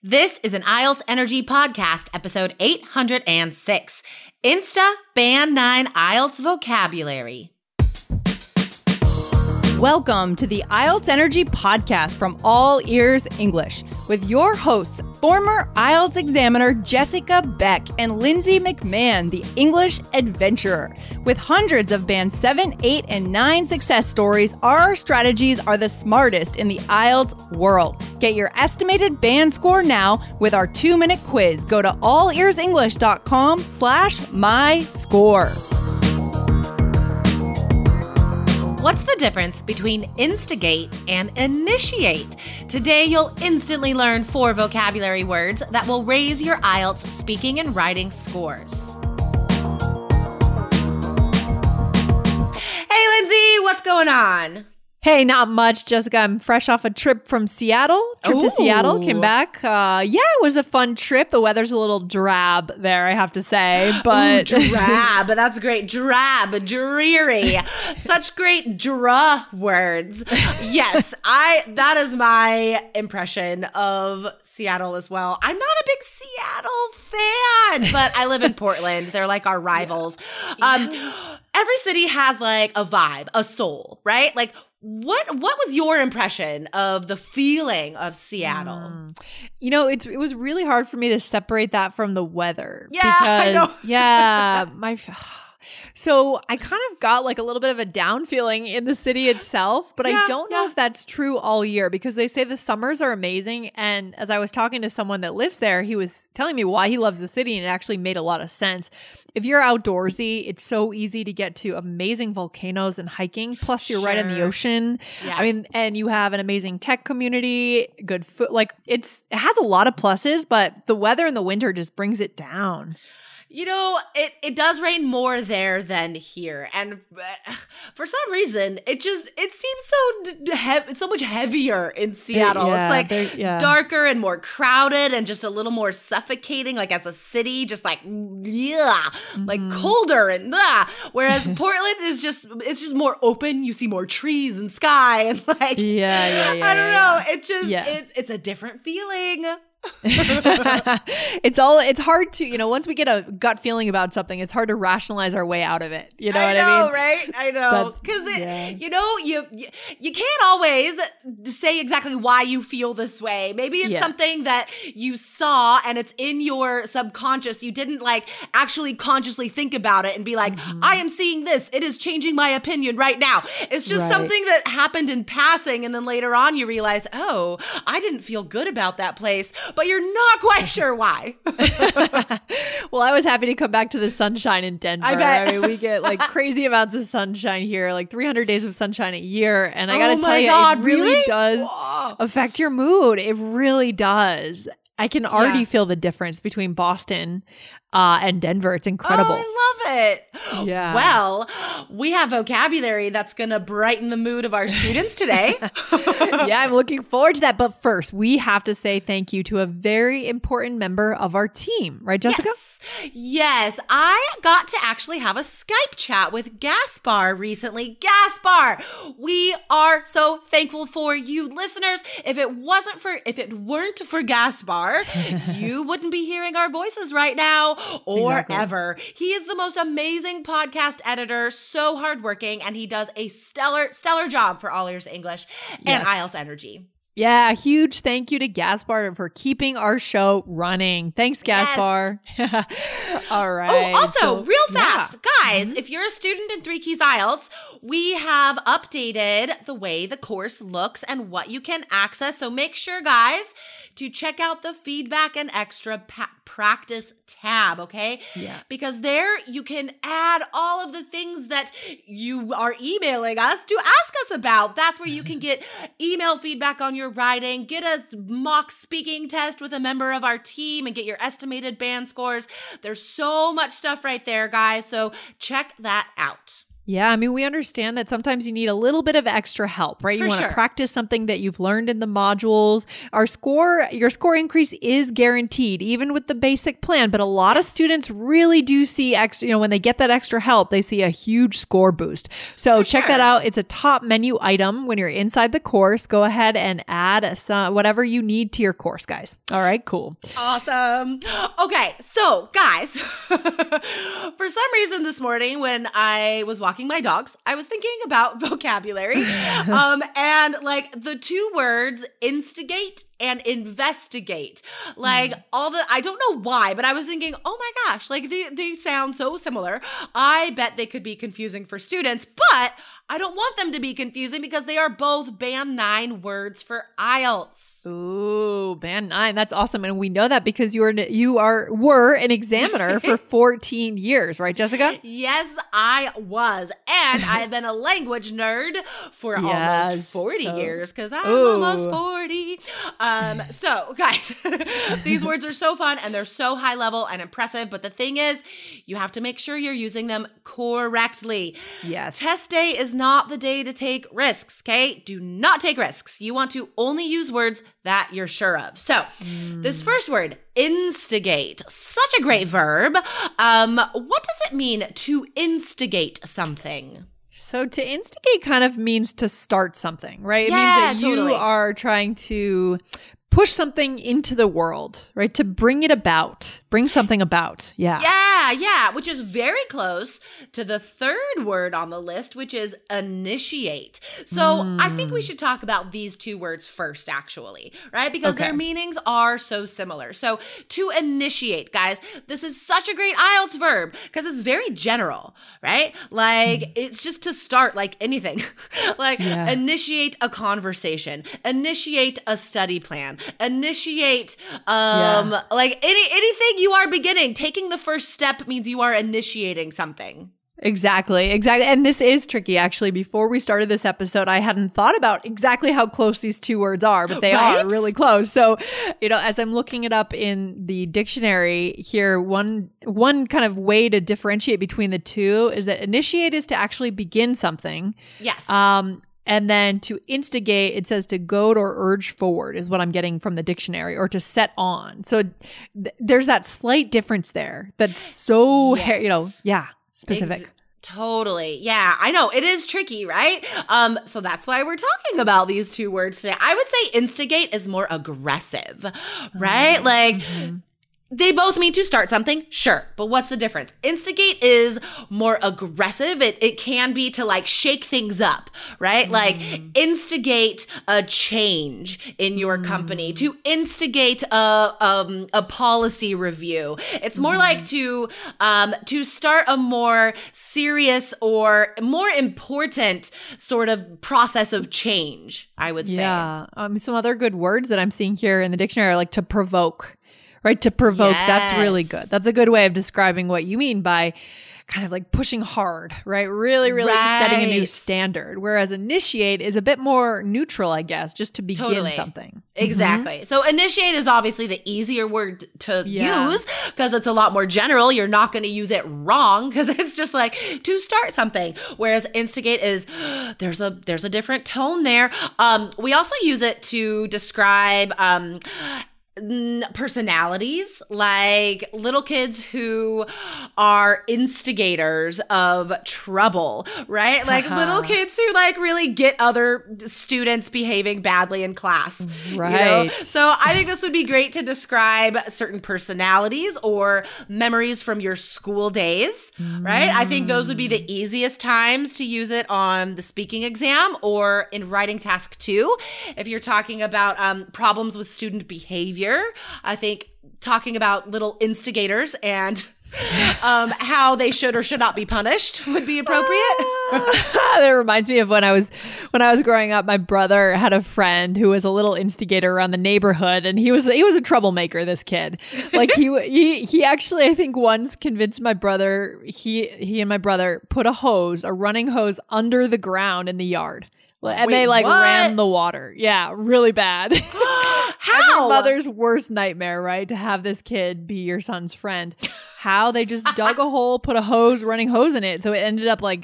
This is an IELTS Energy Podcast, episode 806, Insta Band 9 IELTS Vocabulary. Welcome to the IELTS Energy Podcast from All Ears English with your hosts, former IELTS examiner Jessica Beck and Lindsay McMahon, the English adventurer. With hundreds of Band 7, 8, and 9 success stories, our strategies are the smartest in the IELTS world. Get your estimated band score now with our 2-minute quiz. Go to allearsenglish.com/myscore. What's the difference between instigate and initiate? Today, you'll instantly learn 4 vocabulary words that will raise your IELTS speaking and writing scores. Hey, Lindsay, what's going on? Hey, not much, Jessica. I'm fresh off a trip from Seattle. To Seattle, came back. It was a fun trip. The weather's a little drab there, I have to say. But drab, that's great. Drab, dreary. Such great words. Yes, that is my impression of Seattle as well. I'm not a big Seattle fan, but I live in Portland. They're like our rivals. Every city has like a vibe, a soul, right? Like, what was your impression of the feeling of Seattle? It was really hard for me to separate that from the weather. Yeah, I know. So I kind of got like a little bit of a down feeling in the city itself, but I don't know if that's true all year because they say the summers are amazing. And as I was talking to someone that lives there, he was telling me why he loves the city, and it actually made a lot of sense. If you're outdoorsy, it's so easy to get to amazing volcanoes and hiking. Plus, you're right in the ocean. Yeah. I mean, and you have an amazing tech community, good food. Like it has a lot of pluses, but the weather in the winter just brings it down. It does rain more there than here. And for some reason, it seems so much heavier in Seattle. It's darker and more crowded and just a little more suffocating, like as a city, just like, like colder and Whereas Portland is it's just more open. You see more trees and sky and like, I don't know. It's a different feeling. It's hard to, once we get a gut feeling about something, it's hard to rationalize our way out of it. You know what I mean? Right? I know. Because, you can't always say exactly why you feel this way. Maybe it's something that you saw and it's in your subconscious. You didn't like actually consciously think about it and be like, I am seeing this. It is changing my opinion right now. It's just something that happened in passing. And then later on you realize, oh, I didn't feel good about that place. But you're not quite sure why. Well, I was happy to come back to the sunshine in Denver. I bet. I mean, we get like crazy amounts of sunshine here, like 300 days of sunshine a year. And I got to tell you, it really does affect your mood. It really does. I can already feel the difference between Boston and Denver. It's incredible. Oh, I love it. Yeah. Well, we have vocabulary that's going to brighten the mood of our students today. I'm looking forward to that. But first, we have to say thank you to a very important member of our team. Right, Jessica? Yes, I got to actually have a Skype chat with Gaspar recently. Gaspar, we are so thankful for you listeners. If it weren't for Gaspar, you wouldn't be hearing our voices right now or ever. He is the most amazing podcast editor, so hardworking, and he does a stellar job for All Ears English and IELTS Energy. Yeah, huge thank you to Gaspar for keeping our show running. Thanks, Gaspar. Yes. All right. Oh, also, real fast, guys, if you're a student in 3 Keys IELTS, we have updated the way the course looks and what you can access. So make sure, guys, to check out the feedback and extra practice tab, okay? Yeah. Because there you can add all of the things that you are emailing us to ask us about. That's where you can get email feedback on your writing, get a mock speaking test with a member of our team, and get your estimated band scores. There's so much stuff right there, guys. So check that out. Yeah, I mean, we understand that sometimes you need a little bit of extra help, right? You want to practice something that you've learned in the modules. Your score increase is guaranteed, even with the basic plan. But a lot of students really do see when they get that extra help, they see a huge score boost. So check that out. It's a top menu item when you're inside the course. Go ahead and add whatever you need to your course, guys. All right, cool. Awesome. Okay, so guys, for some reason this morning when I was walking my dogs, I was thinking about vocabulary and like the two words instigate and investigate. Like I don't know why, but I was thinking, oh my gosh, like they sound so similar. I bet they could be confusing for students, but I don't want them to be confusing because they are both Band 9 words for IELTS. Ooh, Band 9. That's awesome. And we know that because you were an examiner for 14 years, right, Jessica? Yes, I was. And I've been a language nerd for almost 40 years because I'm almost 40. So guys, these words are so fun and they're so high level and impressive. But the thing is, you have to make sure you're using them correctly. Yes. Test day is not the day to take risks, okay? Do not take risks. You want to only use words that you're sure of. So this first word, instigate, such a great verb. What does it mean to instigate something? So to instigate kind of means to start something, right? It means that you are trying to push something into the world, right? To bring something about. Yeah, which is very close to the third word on the list, which is initiate. So I think we should talk about these two words first, actually, right? Because their meanings are so similar. So to initiate, guys, this is such a great IELTS verb because it's very general, right? Like it's just to start like anything. Like initiate a conversation, initiate a study plan, initiate like anything you are beginning. Taking the first step means you are initiating something. Exactly. And this is tricky. Actually, before we started this episode, I hadn't thought about exactly how close these two words are, but they are really close. So, as I'm looking it up in the dictionary here, one kind of way to differentiate between the two is that initiate is to actually begin something. Yes. And then to instigate, it says to goad or urge forward is what I'm getting from the dictionary, or to set on. So there's that slight difference there. That's so, specific. Totally. Yeah, I know. It is tricky, right? So that's why we're talking about these two words today. I would say instigate is more aggressive, right? Like they both mean to start something, sure, but what's the difference? Instigate is more aggressive. It can be to like shake things up, right? Like instigate a change in your company, to instigate a policy review. It's more like to start a more serious or more important sort of process of change, I would say. Yeah. Some other good words that I'm seeing here in the dictionary are like to provoke. Right? To provoke. Yes. That's really good. That's a good way of describing what you mean by kind of like pushing hard, right? Really setting a new standard. Whereas initiate is a bit more neutral, I guess, just to begin something. Exactly. So initiate is obviously the easier word to use because it's a lot more general. You're not going to use it wrong because it's just like to start something. Whereas instigate is there's a different tone there. We also use it to describe personalities, like little kids who are instigators of trouble, right? Like little kids who like really get other students behaving badly in class, right? So I think this would be great to describe certain personalities or memories from your school days, right? I think those would be the easiest times to use it on the speaking exam or in writing task 2. If you're talking about problems with student behavior, I think talking about little instigators and how they should or should not be punished would be appropriate. That reminds me of when I was growing up. My brother had a friend who was a little instigator around the neighborhood, and he was a troublemaker. This kid, like he actually, I think, once convinced my brother. He and my brother put a running hose under the ground in the yard. And they ran the water. Yeah, really bad. How? Every mother's worst nightmare, right? To have this kid be your son's friend. How they just dug a hole, put a running hose in it. So it ended up like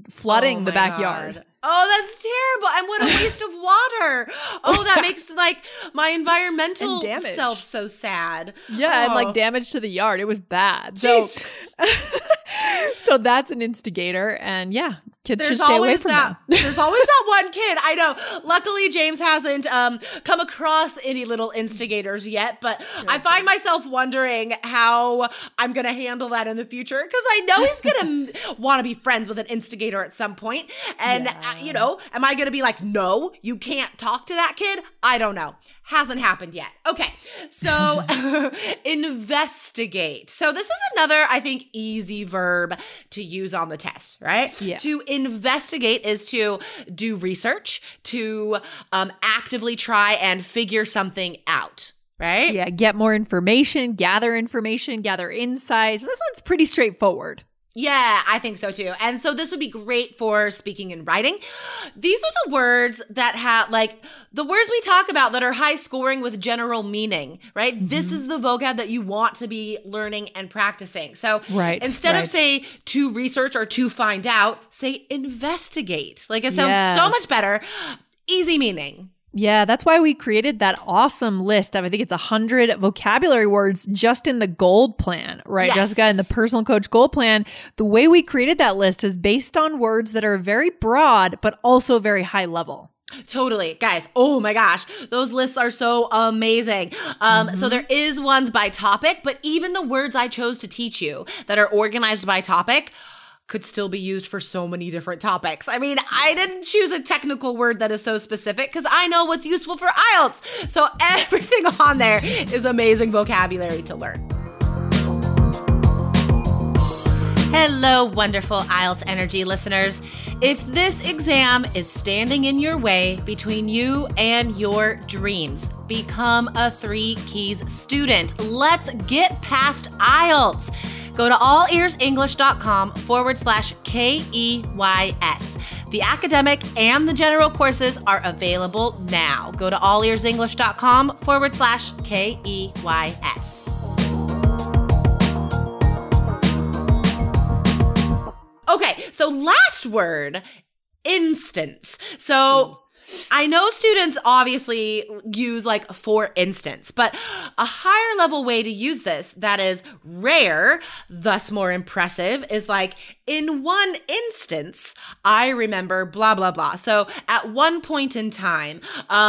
flooding the backyard. God. Oh, that's terrible. And what a waste of water. Oh, that makes like my environmental self so sad. Yeah, and like damage to the yard. It was bad. So so that's an instigator. And yeah, kids should stay away from them. There's always that one kid. I know. Luckily, James hasn't come across any little instigators yet, but I find myself wondering how I'm going to handle that in the future, because I know he's going to want to be friends with an instigator at some point. And you know, am I going to be like, no, you can't talk to that kid? I don't know. Hasn't happened yet. Okay. So investigate. So this is another, I think, easy verb to use on the test, right? Yeah. To investigate is to do research, to actively try and figure something out. Right? Yeah. Get more information, gather insights. This one's pretty straightforward. Yeah, I think so too. And so this would be great for speaking and writing. These are the words that have, like, the words we talk about that are high scoring with general meaning, right? Mm-hmm. This is the vocab that you want to be learning and practicing. So instead of say to research or to find out, say investigate. Like, it sounds so much better. Easy meaning. Yeah, that's why we created that awesome list of, I think it's 100 vocabulary words just in the gold plan, right, yes. Jessica? In the Personal Coach Gold Plan, the way we created that list is based on words that are very broad, but also very high level. Totally. Guys, oh my gosh, those lists are so amazing. So there is ones by topic, but even the words I chose to teach you that are organized by topic could still be used for so many different topics. I mean, I didn't choose a technical word that is so specific because I know what's useful for IELTS. So everything on there is amazing vocabulary to learn. Hello, wonderful IELTS Energy listeners. If this exam is standing in your way between you and your dreams, become a 3 Keys student. Let's get past IELTS. Go to allearsenglish.com/KEYS. The academic and the general courses are available now. Go to allearsenglish.com/KEYS. Okay, so last word, instance. So I know students obviously use like for instance, but a higher level way to use this that is rare, thus more impressive, is like, in one instance, I remember blah, blah, blah. So at one point in time,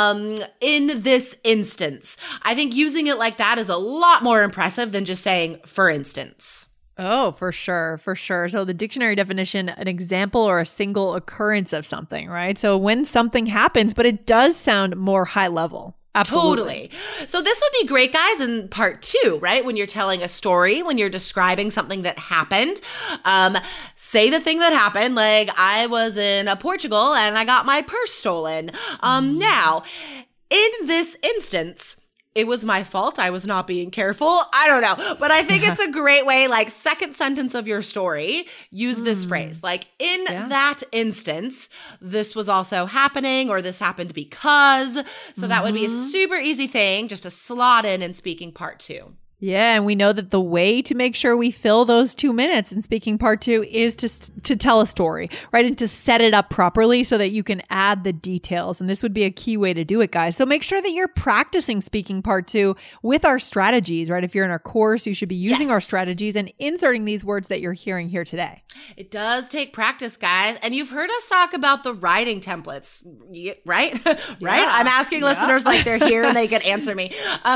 in this instance, I think using it like that is a lot more impressive than just saying for instance. Oh, for sure. For sure. So the dictionary definition, an example or a single occurrence of something, right? So when something happens, but it does sound more high level. Absolutely. Totally. So this would be great, guys, in part 2, right? When you're telling a story, when you're describing something that happened, say the thing that happened. Like, I was in Portugal and I got my purse stolen. Now, in this instance, it was my fault. I was not being careful. I don't know. But I think it's a great way, like, second sentence of your story, use this phrase. Like, in that instance, this was also happening, or this happened because. So that would be a super easy thing just to slot in speaking part 2. Yeah, and we know that the way to make sure we fill those 2 minutes in speaking part 2 is to tell a story, right? And to set it up properly so that you can add the details. And this would be a key way to do it, guys. So make sure that you're practicing speaking part 2 with our strategies, right? If you're in our course, you should be using our strategies and inserting these words that you're hearing here today. It does take practice, guys. And you've heard us talk about the writing templates, right? Right? I'm asking listeners like they're here and they could answer me.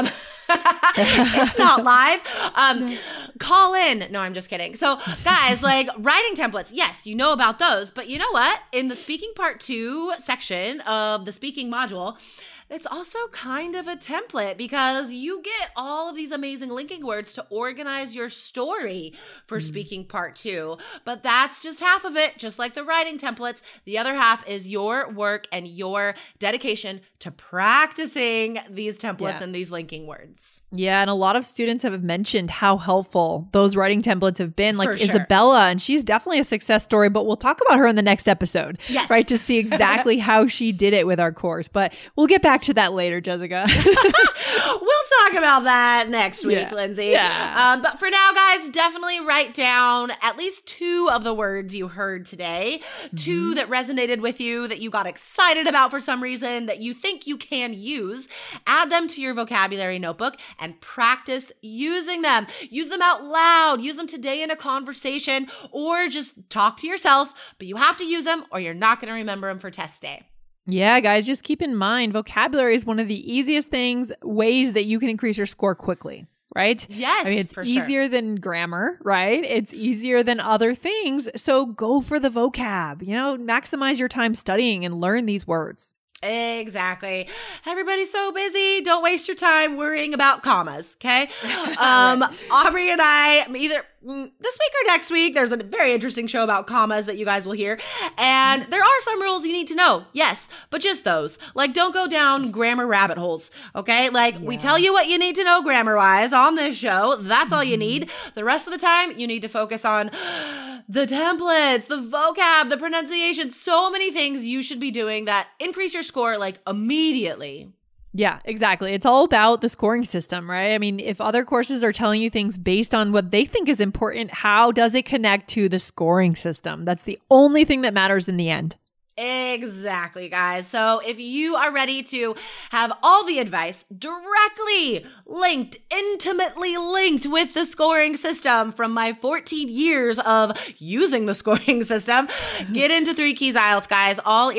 It's not live. Call in. No, I'm just kidding. So guys, like, writing templates, yes, you know about those, but you know what? In the speaking part 2 section of the speaking module, it's also kind of a template because you get all of these amazing linking words to organize your story for speaking part 2. But that's just half of it, just like the writing templates. The other half is your work and your dedication to practicing these templates and these linking words. Yeah, and a lot of students have mentioned how helpful those writing templates have been, like For sure. Isabella, and she's definitely a success story, but we'll talk about her in the next episode, right? To see exactly how she did it with our course. But we'll get back to that later, Jessica. We'll talk about that next week, Lindsay. Yeah. But for now, guys, definitely write down at least 2 of the words you heard today. 2 that resonated with you, that you got excited about for some reason, that you think you can use. Add them to your vocabulary notebook and practice using them. Use them out loud. Use them today in a conversation, or just talk to yourself. But you have to use them or you're not going to remember them for test day. Yeah, guys, just keep in mind, vocabulary is one of the easiest ways that you can increase your score quickly, right? Yes, I mean, it's easier than grammar, right? It's easier than other things. So go for the vocab, maximize your time studying and learn these words. Exactly. Everybody's so busy. Don't waste your time worrying about commas, okay? Aubrey and I, either this week or next week, there's a very interesting show about commas that you guys will hear. And there are some rules you need to know, yes, but just those. Like, don't go down grammar rabbit holes, okay? We tell you what you need to know grammar-wise on this show. That's all you need. The rest of the time, you need to focus on the templates, the vocab, the pronunciation, so many things you should be doing that increase your score immediately. Yeah, exactly. It's all about the scoring system, right? I mean, if other courses are telling you things based on what they think is important, how does it connect to the scoring system? That's the only thing that matters in the end. Exactly, guys. So if you are ready to have all the advice directly linked, intimately linked with the scoring system from my 14 years of using the scoring system, get into 3 Keys IELTS, guys.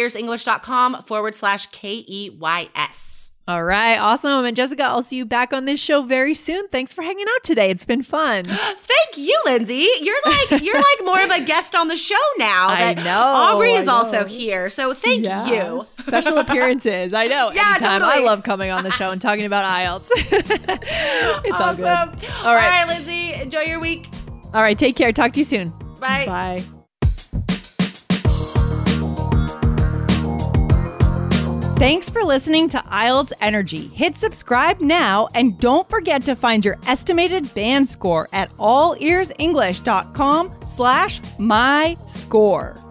allearsenglish.com/KEYS. All right. Awesome. And Jessica, I'll see you back on this show very soon. Thanks for hanging out today. It's been fun. Thank you, Lindsay. You're like more of a guest on the show now. I know. Aubrey is also here. So thank you. Special appearances. I know. Yeah, anytime. totally. I love coming on the show and talking about IELTS. It's awesome. All good. All right, Lindsay. Enjoy your week. All right. Take care. Talk to you soon. Bye. Bye. Thanks for listening to IELTS Energy. Hit subscribe now and don't forget to find your estimated band score at allearsenglish.com/myscore.